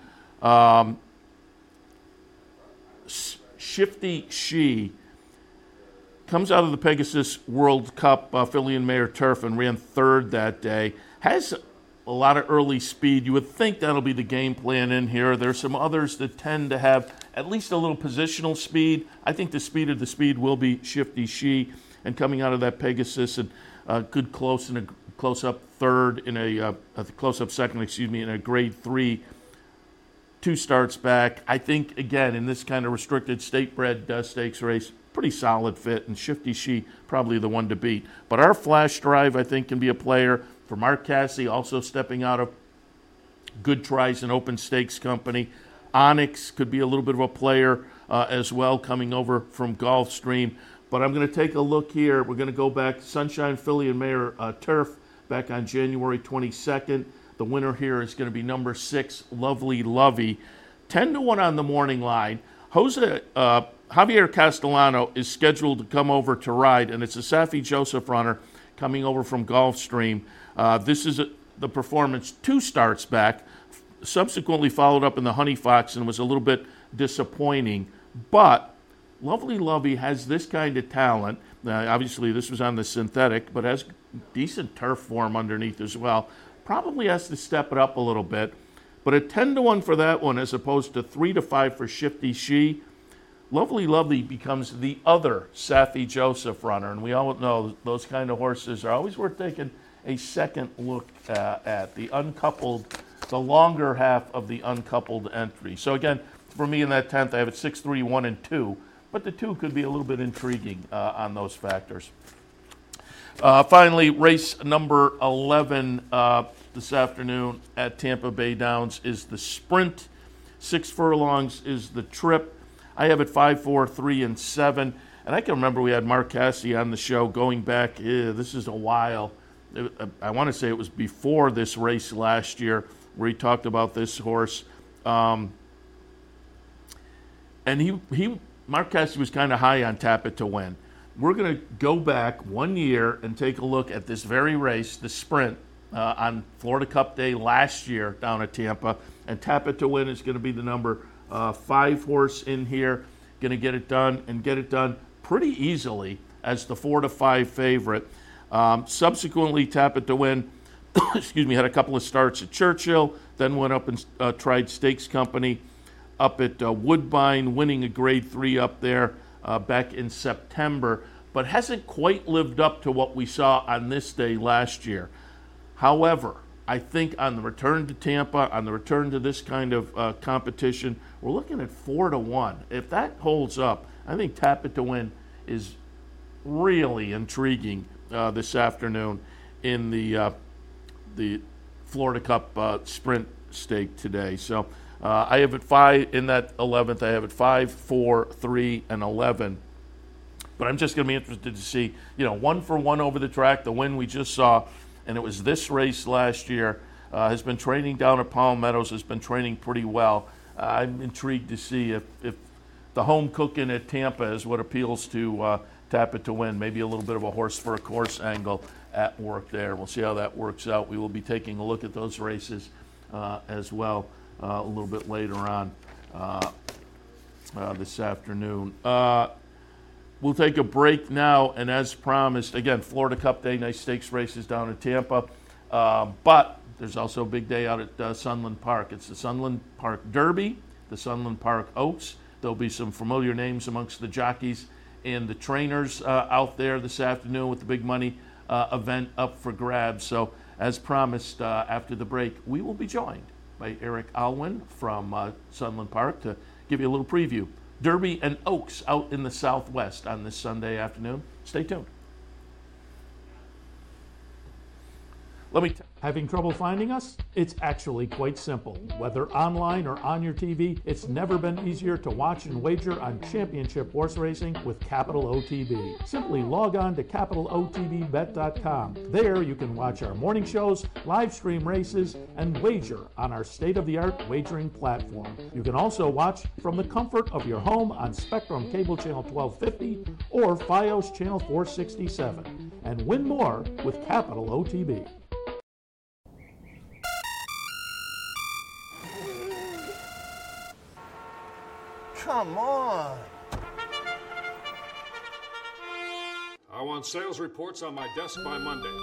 Shifty She comes out of the Pegasus World Cup filly and mare turf and ran 3rd that day. Has a lot of early speed. You would think that'll be the game plan in here. There's some others that tend to have at least a little positional speed. I think the speed of the speed will be Shifty She, and coming out of that Pegasus and good close in a close-up 3rd in a close-up 2nd, in a grade 3. 2 starts back. I think, again, in this kind of restricted state-bred stakes race, pretty solid fit, and Shifty She probably the one to beat. But our Flash Drive, I think, can be a player for Mark Casse, also stepping out of Good Tries and Open Stakes Company. Onyx could be a little bit of a player as well, coming over from Gulfstream. But I'm going to take a look here. We're going to go back Sunshine Filly and Mare Turf back on January 22nd. The winner here is going to be number 6, Lovely Lovey. 10-1 on the morning line. Javier Castellano is scheduled to come over to ride, and it's a Safi Joseph runner coming over from Gulfstream. This is the performance 2 starts back, subsequently followed up in the Honey Fox and was a little bit disappointing. But Lovely Lovey has this kind of talent. Obviously, this was on the synthetic, but has decent turf form underneath as well. Probably has to step it up a little bit. But at 10-1 for that one, as opposed to 3-5 for Shifty She, Lovely Lovely becomes the other Safi Joseph runner. And we all know those kind of horses are always worth taking a second look at. The uncoupled, the longer half of the uncoupled entry. So again, for me in that 10th, I have it 6, 3, 1, and 2. But the 2 could be a little bit intriguing on those factors. Finally, race number 11 this afternoon at Tampa Bay Downs is the Sprint. 6 furlongs is the trip. I have it 5, 4, 3, and 7. And I can remember we had Mark Casse on the show going back, this is a while. I want to say it was before this race last year where he talked about this horse. And Mark Casse was kind of high on Tap It to Win. We're going to go back 1 year and take a look at this very race, the Sprint, on Florida Cup Day last year down at Tampa. And Tap It to Win is going to be the number 5 horse in here. Going to get it done and get it done pretty easily as the 4-5 favorite. Subsequently, Tap It to Win had a couple of starts at Churchill, then went up and tried Stakes Company up at Woodbine, winning a grade 3 up there back in September, but hasn't quite lived up to what we saw on this day last year. However, I think on the return to Tampa, on the return to this kind of competition, we're looking at 4-1. If that holds up, I think Tap It to Win is really intriguing this afternoon in the Florida Cup Sprint stake today. So I have it 5 in that 11th. I have it 5, 4, 3, and 11. But I'm just going to be interested to see, 1 for 1 over the track, the win we just saw, and it was this race last year. Has been training down at Palm Meadows, has been training pretty well. I'm intrigued to see if the home cooking at Tampa is what appeals to Tap It to Win. Maybe a little bit of a horse for a course angle at work there. We'll see how that works out. We will be taking a look at those races as well a little bit later on this afternoon. We'll take a break now, and as promised, again, Florida Cup Day, nice stakes races down in Tampa. But there's also a big day out at Sunland Park. It's the Sunland Park Derby, the Sunland Park Oaks. There'll be some familiar names amongst the jockeys and the trainers out there this afternoon with the big money event up for grabs. So, as promised, after the break, we will be joined by Eric Alwyn from Sunland Park to give you a little preview. Derby and Oaks out in the Southwest on this Sunday afternoon. Stay tuned. Having trouble finding us? It's actually quite simple. Whether online or on your TV, it's never been easier to watch and wager on championship horse racing with Capital OTB. Simply log on to capitalotbbet.com. There you can watch our morning shows, live stream races, and wager on our state-of-the-art wagering platform. You can also watch from the comfort of your home on Spectrum Cable Channel 1250 or Fios Channel 467, and win more with Capital OTB. Come on. I want sales reports on my desk by Monday.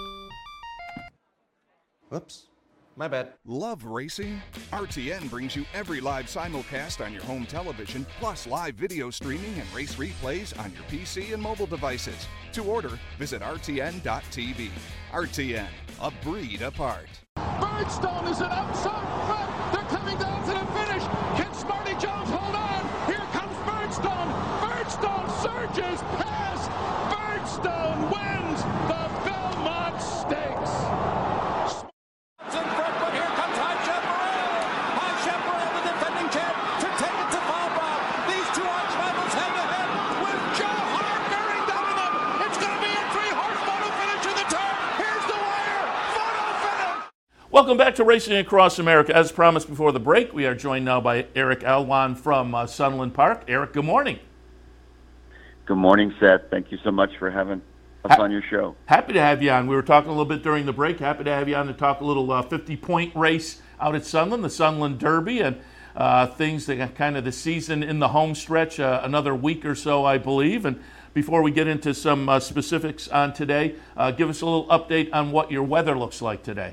Whoops. My bad. Love racing? RTN brings you every live simulcast on your home television, plus live video streaming and race replays on your PC and mobile devices. To order, visit RTN.tv. RTN, a breed apart. Birdstone is an outside front. They're coming down to the finish. Can Smarty Jones hold on? Here comes Birdstone. Birdstone surges past. Birdstone wins the Belmont Stakes. In front, but here comes High Chaparral. High Chaparral, the defending champ, to take it to Falbrough. These two arch rivals head to head with Joe Hart bearing down on them. It's going to be a three-horse photo finish in the turn. Here's the wire. Photo finish. Welcome back to Racing Across America. As promised before the break, we are joined now by Eric Alwyn from Sunland Park. Eric, good morning. Good morning, Seth. Thank you so much for having us on your show. Happy to have you on. We were talking a little bit during the break. Happy to have you on to talk a little 50-point race out at Sunland, the Sunland Derby, and things that got kind of the season in the home stretch, another week or so, I believe. And before we get into some specifics on today, give us a little update on what your weather looks like today.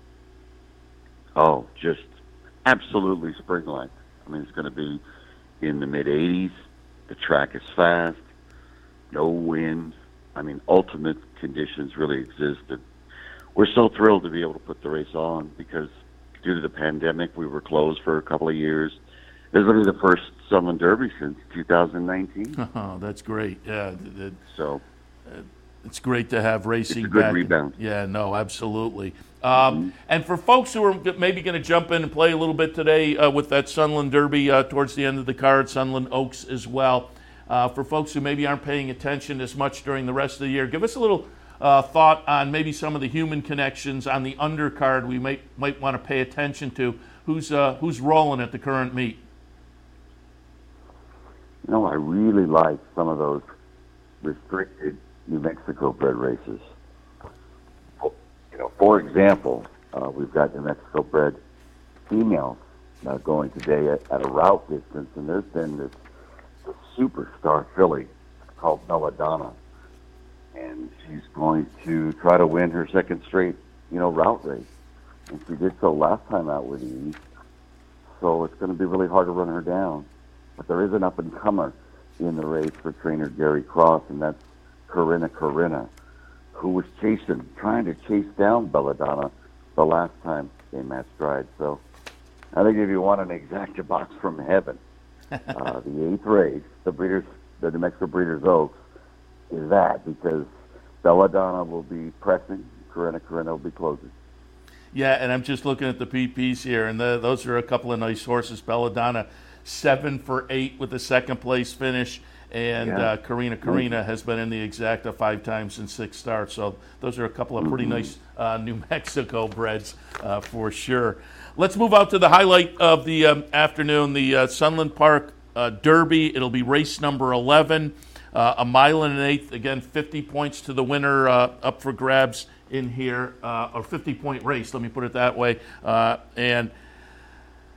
Oh, just absolutely spring-like. I mean, it's going to be in the mid-80s. The track is fast, no wind. I mean, ultimate conditions really exist. And we're so thrilled to be able to put the race on because due to the pandemic, we were closed for a couple of years. This will be the first Sunland Derby since 2019. Oh, that's great. Yeah. So it's great to have racing it's a good back. rebound. Yeah, no, absolutely. And for folks who are maybe going to jump in and play a little bit today with that Sunland Derby towards the end of the card, Sunland Oaks as well, for folks who maybe aren't paying attention as much during the rest of the year, give us a little thought on maybe some of the human connections on the undercard we might want to pay attention to. Who's rolling at the current meet? You know, I really like some of those restricted New Mexico bred races. For example, we've got New Mexico bred females going today at a route distance, and there's been this superstar filly called Belladonna, and she's going to try to win her second straight, route race, and she did so last time out with ease. So it's going to be really hard to run her down. But there is an up-and-comer in the race for trainer Gary Cross, and that's Corinna, who was trying to chase down Belladonna the last time they matched stride. So I think if you want an exacta box from heaven, the eighth race, the New Mexico Breeders' Oaks, is that, because Belladonna will be pressing, Corinna will be closing. Yeah, and I'm just looking at the PPs here, and those are a couple of nice horses. Belladonna, 7 for 8 with a second place finish. And Corinna has been in the exacta 5 times in 6 starts. So those are a couple of pretty nice New Mexico breds for sure. Let's move out to the highlight of the afternoon, the Sunland Park Derby. It'll be race number 11, a mile and an eighth. Again, 50 points to the winner up for grabs in here, or 50-point race, let me put it that way. And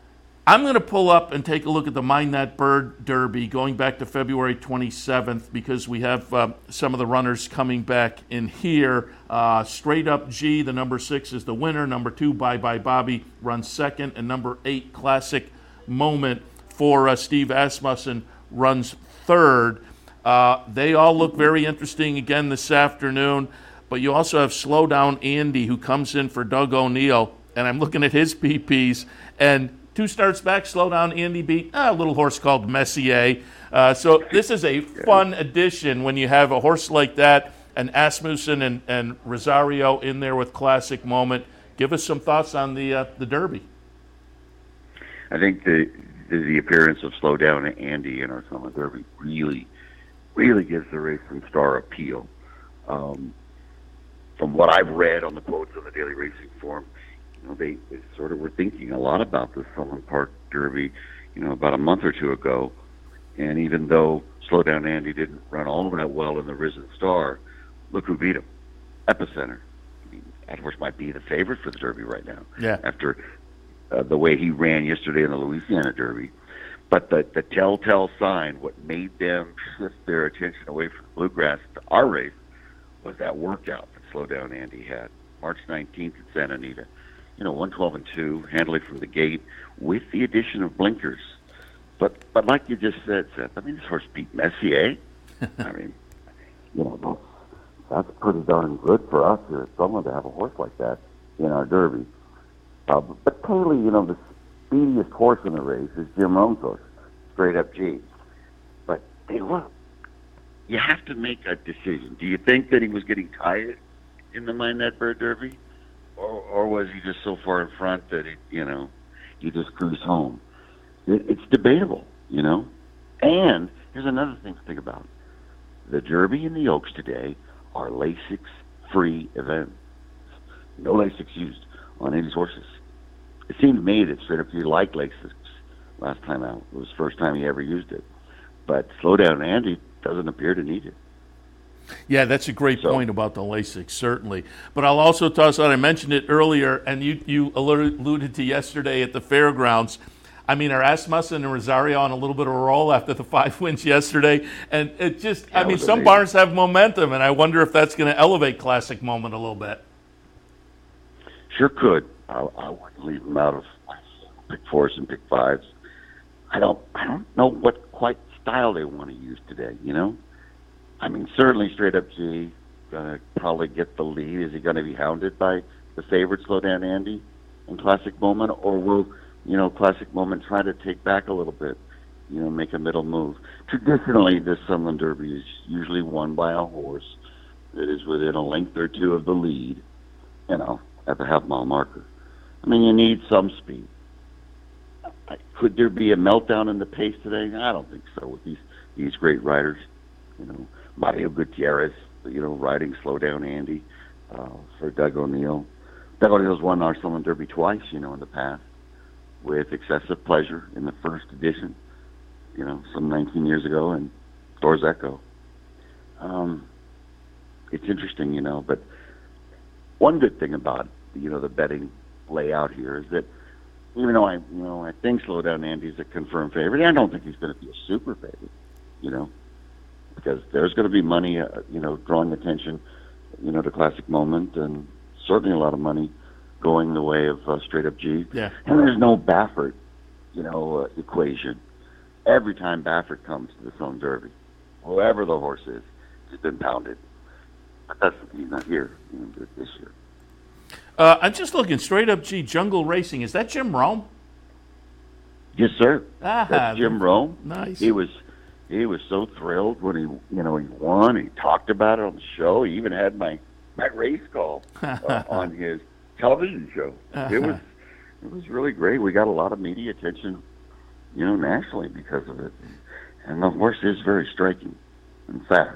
I'm going to pull up and take a look at the Mind That Bird Derby going back to February 27th because we have some of the runners coming back in here. Straight Up G, the number 6, is the winner. Number 2, Bye Bye Bobby, runs second. And number 8, Classic Moment for Steve Asmussen, runs third. They all look very interesting again this afternoon. But you also have Slow Down Andy, who comes in for Doug O'Neill. And I'm looking at his PPs. And 2 starts back, Slow Down Andy beat a little horse called Messier. So this is a fun addition when you have a horse like that and Asmussen and Rosario in there with Classic Moment. Give us some thoughts on the Derby. I think the appearance of Slow Down Andy in our Summer Derby really gives the Racing Star appeal. From what I've read on the quotes on the Daily Racing Form, they sort of were thinking a lot about the Sunland Park Derby, about a month or two ago. And even though Slow Down Andy didn't run all that well in the Risen Star, look who beat him, Epicenter. I mean, that horse might be the favorite for the Derby right now. Yeah. After the way he ran yesterday in the Louisiana Derby. But the telltale sign, what made them shift their attention away from the Bluegrass to our race, was that workout that Slow Down Andy had, March 19th at Santa Anita. 112-2, handily from the gate, with the addition of blinkers. But like you just said, Seth, I mean, this horse beat Messier. I mean, that's pretty darn good for us here at Sunland to have a horse like that in our Derby. But clearly, the speediest horse in the race is Jim Rome's horse, Straight Up G. But you have to make a decision. Do you think that he was getting tired in the Mind That Bird Derby? Or was he just so far in front that he just cruised home? It's debatable, And here's another thing to think about: the Derby and the Oaks today are Lasix-free events. No Lasix used on any horses. It seemed to me that Straight Up G liked Lasix last time out. It was the first time he ever used it. But Slow Down Andy doesn't appear to need it. Yeah, that's a great point about the Lasix, certainly. But I'll also toss out, I mentioned it earlier, and you alluded to yesterday at the fairgrounds. I mean, are Asmussen and Rosario on a little bit of a roll after the 5 wins yesterday? And it just, some barns have momentum, and I wonder if that's going to elevate Classic Moment a little bit. Sure could. I wouldn't leave them out of pick 4s and pick 5s. I don't know what quite style they want to use today, I mean, certainly Straight Up G going to probably get the lead. Is he going to be hounded by the favorite Slow Down Andy in Classic Moment? Or will, Classic Moment try to take back a little bit, make a middle move? Traditionally, this Sunland Derby is usually won by a horse that is within a length or two of the lead, at the half-mile marker. I mean, you need some speed. Could there be a meltdown in the pace today? I don't think so with these great riders. Mario Gutierrez, riding Slow Down Andy for Doug O'Neill. Doug O'Neill's won our Sunland Derby twice, in the past, with Excessive Pleasure in the first edition, some 19 years ago, and Thor's Echo. It's interesting, but one good thing about, the betting layout here is that even though I think Slow Down Andy's a confirmed favorite, I don't think he's going to be a super favorite, because there's going to be money, drawing attention, to Classic Moment, and certainly a lot of money going the way of Straight Up G. Yeah. And there's no Baffert, equation. Every time Baffert comes to the Sunland Derby, whoever the horse is, has been pounded. But he's not here this year. I'm just looking, Straight Up G, Jungle Racing. Is that Jim Rome? Yes, sir. That's Jim Rome. Nice. He was so thrilled when he won. He talked about it on the show. He even had my race call on his television show. It was really great. We got a lot of media attention, nationally because of it. And the horse is very striking and fast.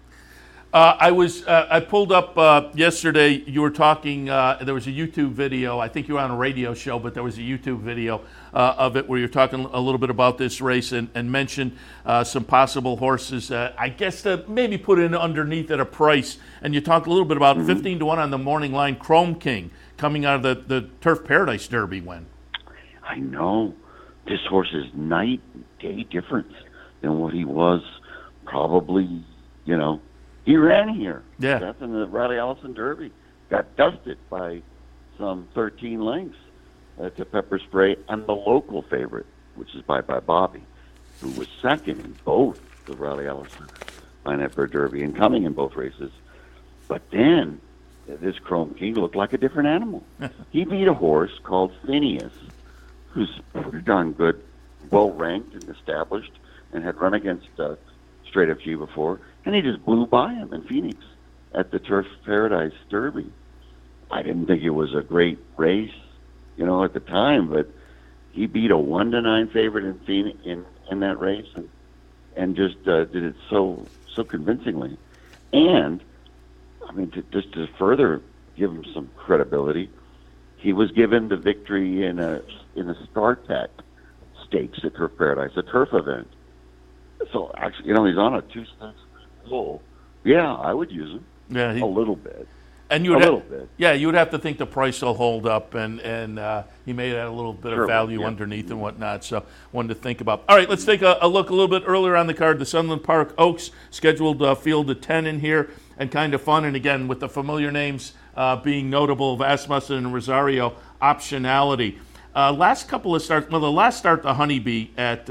I pulled up yesterday. You were talking. There was a YouTube video. I think you were on a radio show, but there was a YouTube video of it where you're talking a little bit about this race and mentioned some possible horses. I guess to maybe put in underneath at a price. And you talked a little bit about 15-1 on the morning line. Chrome King coming out of the Turf Paradise Derby win. I know. this horse is night and day difference than what he was probably, he ran here. Yeah. That's in the Riley Allison Derby. Got dusted by some 13 lengths to Pepper Spray and the local favorite, which is Bye Bye Bobby, who was second in both the Riley Allison Pineapple Derby and coming in both races. But then this Chrome King looked like a different animal. He beat a horse called Phineas, who's pretty darn good, well-ranked and established, and had run against Straight Up G before, and he just blew by him in Phoenix at the Turf Paradise Derby. I didn't think it was a great race, at the time, but he beat a 1-9 favorite in Phoenix in that race, and just did it so convincingly. And I mean, to further give him some credibility, he was given the victory in a StarTech Stakes at Turf Paradise, a turf event. So actually, he's on a 2-stakes pull. Yeah, I would use him. Yeah, a little bit. And you would have to think the price will hold up, and he may have a little bit of value underneath and whatnot. So one to think about. All right, let's take a look a little bit earlier on the card. The Sunland Park Oaks scheduled field of 10 in here, and kind of fun. And again, with the familiar names being notable of Asmussen and Rosario, Optionality. Last couple of starts. Well, the last start, the Honeybee at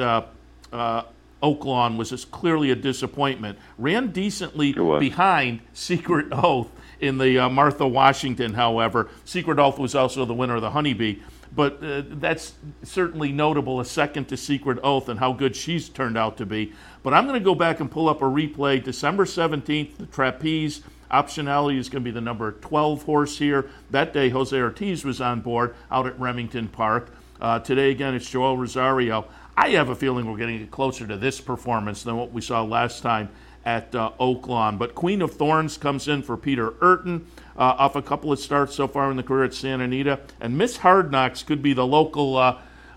Oaklawn was just clearly a disappointment. Ran decently behind Secret Oath in the Martha Washington, however. Secret Oath was also the winner of the Honeybee. But that's certainly notable, a second to Secret Oath and how good she's turned out to be. But I'm going to go back and pull up a replay. December 17th, the Trapeze. Optionality is going to be the number 12 horse here. That day, Jose Ortiz was on board out at Remington Park. Today, again, it's Joel Rosario. I have a feeling we're getting closer to this performance than what we saw last time at Oaklawn. But Queen of Thorns comes in for Peter Urton off a couple of starts so far in the career at Santa Anita. And Miss Hard Knocks could be the local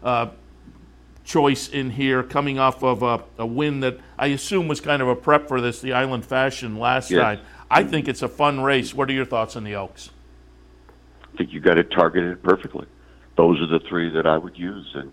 choice in here, coming off of a win that I assume was kind of a prep for this, the Island Fashion last time. I think it's a fun race. What are your thoughts on the Oaks? I think you got it targeted perfectly. Those are the three that I would use. And,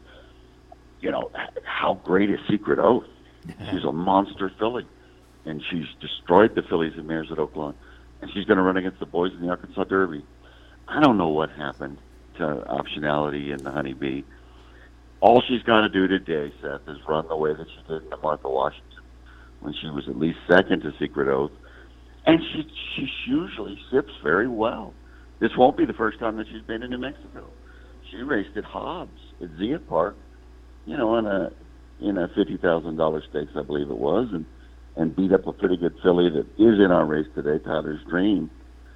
how great is Secret Oath? She's a monster filly. And she's destroyed the fillies and mares at Oaklawn. And she's going to run against the boys in the Arkansas Derby. I don't know what happened to Optionality and the Honeybee. All she's got to do today, Seth, is run the way that she did in Martha Washington when she was at least second to Secret Oath. And she usually sips very well. This won't be the first time that she's been in New Mexico. She raced at Hobbs at Zia Park, in a $50,000 stakes, I believe it was, and beat up a pretty good filly that is in our race today, Tyler's Dream.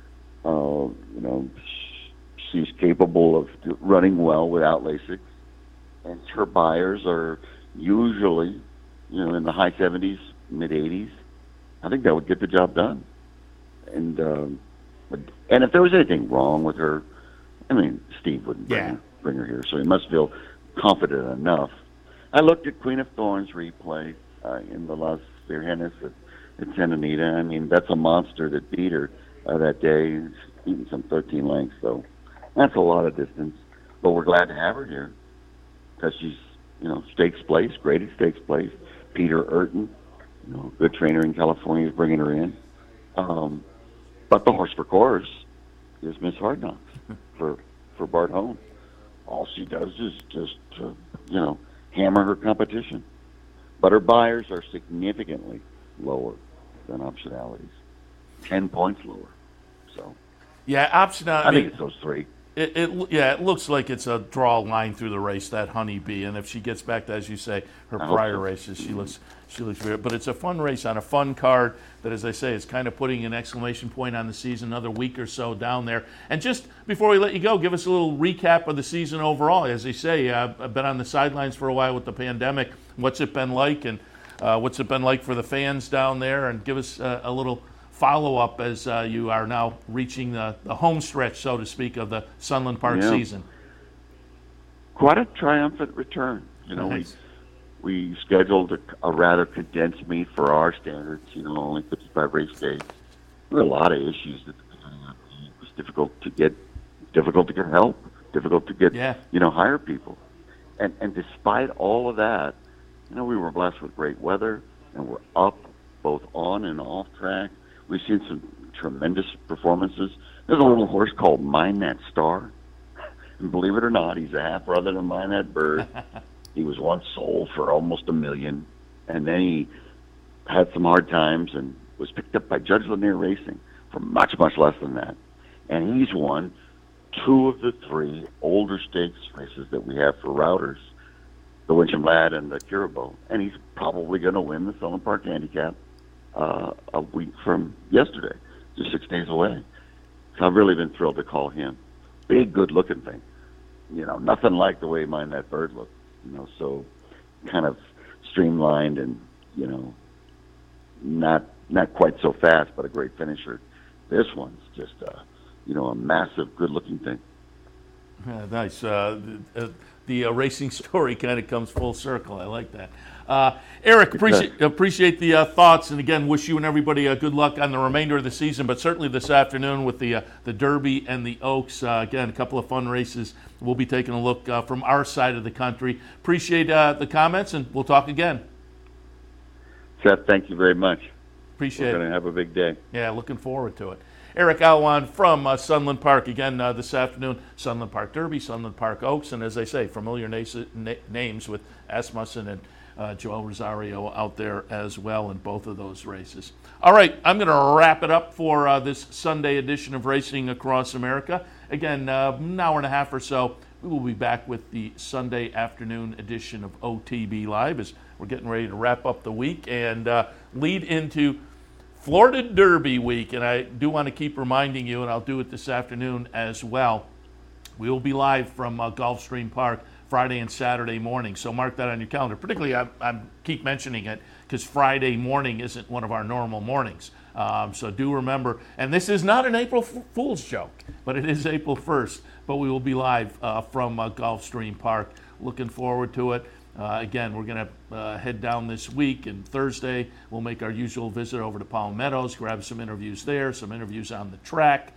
She's capable of running well without Lasix, and her buyers are usually, in the high 70s, mid 80s. I think that would get the job done. And if there was anything wrong with her, Steve wouldn't bring her here, so he must feel confident enough. I looked at Queen of Thorns replay in the Las Virgenes at Santa Anita. That's a monster that beat her that day, beating some 13 lengths, so that's a lot of distance. But we're glad to have her here because she's, stakes place, graded stakes place. Peter Urton, good trainer in California, is bringing her in. But the horse for course is Miss Hard Knocks for Bart Hone. All she does is just, hammer her competition. But her buyers are significantly lower than Optionalities. 10 points lower. So, yeah, Optionality. I think it's those three. It looks like it's a draw line through the race, that Honeybee, and if she gets back to, as you say, her prior races, she looks weird. But it's a fun race on a fun card that, as I say, is kind of putting an exclamation point on the season, another week or so down there. And just before we let you go, give us a little recap of the season overall. As they say, I've been on the sidelines for a while with the pandemic. What's it been like, and what's it been like for the fans down there? And give us a little follow-up as you are now reaching the home stretch, so to speak, of the Sunland Park season. Quite a triumphant return. Nice. We scheduled a rather condensed meet for our standards, only 55 race days. There were a lot of issues at the beginning of the meet. It was difficult to get help, difficult to get, hire people. And despite all of that, we were blessed with great weather, and we're up both on and off track. We've seen some tremendous performances. There's a little horse called Mind That Star. And believe it or not, he's a half brother to Mind That Bird. He was once sold for almost $1 million, and then he had some hard times and was picked up by Judge Lanier Racing for much, much less than that. And he's won 2 of the 3 older stakes races that we have for routers, the Wincham Lad and the Curabo. And he's probably going to win the Sunland Park Handicap a week from yesterday, just 6 days away. So I've really been thrilled to call him. Big, good-looking thing. Nothing like the way Mind That Bird looked. So kind of streamlined and, not quite so fast, but a great finisher. This one's just, a massive, good-looking thing. Yeah, nice. The racing story kind of comes full circle. I like that. Eric, appreciate the thoughts, and again, wish you and everybody good luck on the remainder of the season, but certainly this afternoon with the Derby and the Oaks. Again, a couple of fun races. We'll be taking a look from our side of the country. Appreciate the comments, and we'll talk again. Seth, thank you very much. Appreciate it. We're going to have a big day. Yeah, looking forward to it. Eric Alwan from Sunland Park again this afternoon. Sunland Park Derby, Sunland Park Oaks, and as I say, familiar names with Asmussen and Joel Rosario out there as well in both of those races. All right, I'm going to wrap it up for this Sunday edition of Racing Across America. Again, an hour and a half or so. We will be back with the Sunday afternoon edition of OTB Live as we're getting ready to wrap up the week and lead into Florida Derby week. And I do want to keep reminding you, and I'll do it this afternoon as well, we will be live from Gulfstream Park Friday and Saturday morning. So mark that on your calendar. Particularly, I keep mentioning it because Friday morning isn't one of our normal mornings. So do remember, and this is not an April Fool's joke, but it is April 1st. But we will be live from Gulfstream Park. Looking forward to it. Again, we're going to head down this week, and Thursday we'll make our usual visit over to Palm Meadows, grab some interviews there, some interviews on the track.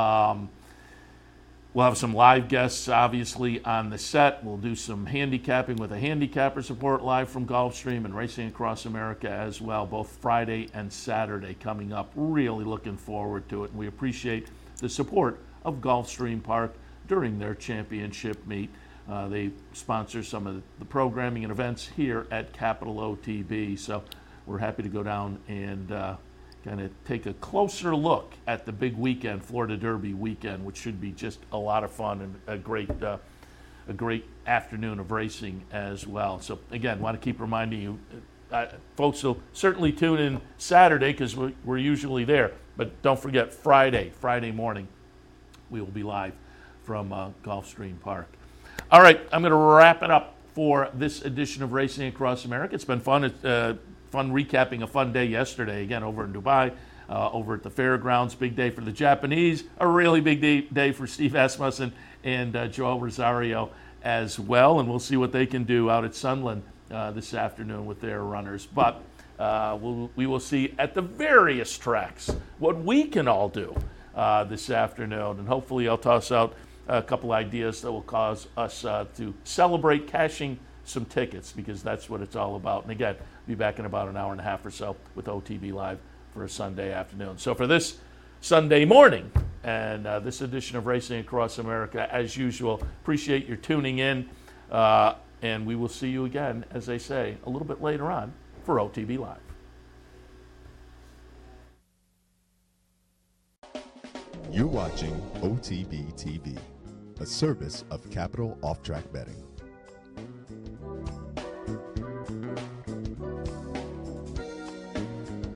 We'll have some live guests, obviously, on the set. We'll do some handicapping with a handicapper support live from Gulfstream and Racing Across America as well, both Friday and Saturday coming up. Really looking forward to it, and we appreciate the support of Gulfstream Park during their championship meet. They sponsor some of the programming and events here at Capital OTB, so we're happy to go down and kind of take a closer look at the big weekend, Florida Derby weekend, which should be just a lot of fun and a great afternoon of racing as well. So again, want to keep reminding you, folks will certainly tune in Saturday because we're usually there, but don't forget Friday morning, we will be live from Gulfstream Park. All right, I'm going to wrap it up for this edition of Racing Across America. It's been fun. Fun recapping a fun day yesterday, again, over in Dubai, over at the fairgrounds. Big day for the Japanese, a really big day for Steve Asmussen and Joel Rosario as well, and we'll see what they can do out at Sunland this afternoon with their runners. But we will see at the various tracks what we can all do this afternoon, and hopefully I'll toss out a couple ideas that will cause us to celebrate cashing some tickets, because that's what it's all about. And again, be back in about an hour and a half or so with OTB Live for a Sunday afternoon. So for this Sunday morning and this edition of Racing Across America, as usual, appreciate your tuning in, and we will see you again, as they say, a little bit later on for OTB Live. You're watching OTB TV, a service of Capital Off Track Betting.